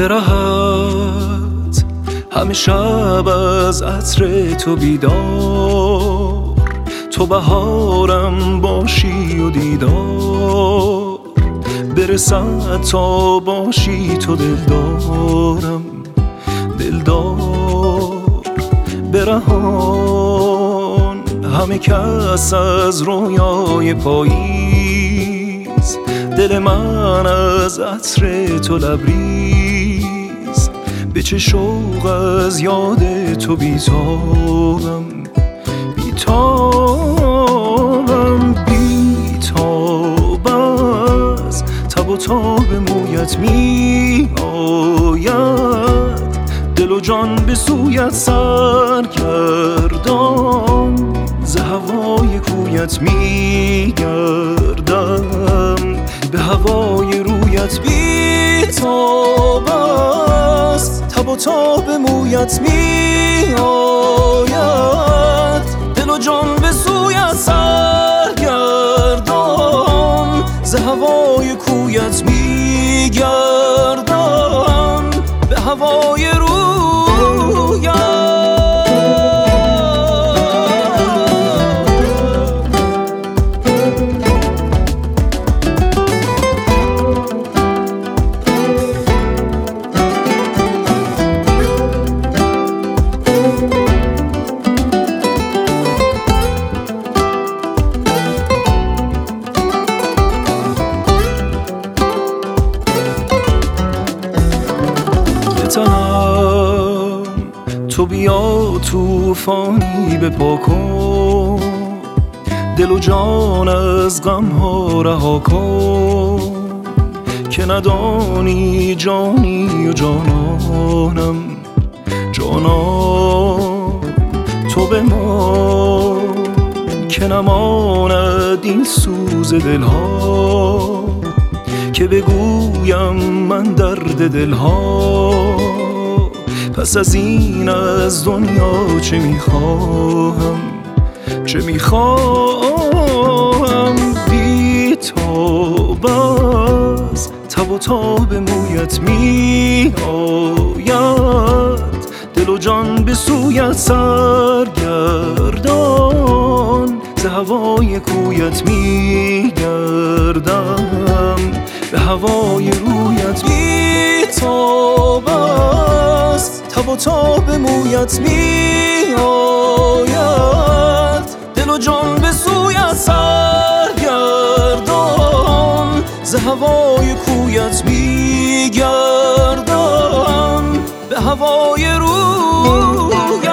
به راحت همه شب از عطر تو بیدار، تو بهارم باشی و دیدار برسد تا باشی تو دلدارم، دلدار برهان همه کس از رویای پاییز، دل من از عطر تو لبریز، به چه شوق از یاد تو بیتابم، بیتابم بیتاب از تب و تاب مویت می آید، دل و جان به سویت سرگردان، ز هوای کویت می گردم، به هوای رویت بیتاب است، تب و تاب مویت می آید، دل و جان به سویت سرگردان، ز هوای کویت می گردم، به هوای رویت. تو بیا توفانی بپا کن، دل و جان از غم ها رها کن، که ندانی جانی و جانانم، جانان تو بمان که نماند این سوز دلها، که بگویم من درد دلها، پس از این از دنیا چه میخواهم، چه میخواهم، بیتاب از تب و تاب مویت می آید، دل و جان به سویت سرگردان، ز هوای کویت می گردم، به هوای رویت بیتاب است، تب و تاب مویت می آید، دل و جان به سویت سرگردان، ز هوای کویت می گردم، به هوای رویت.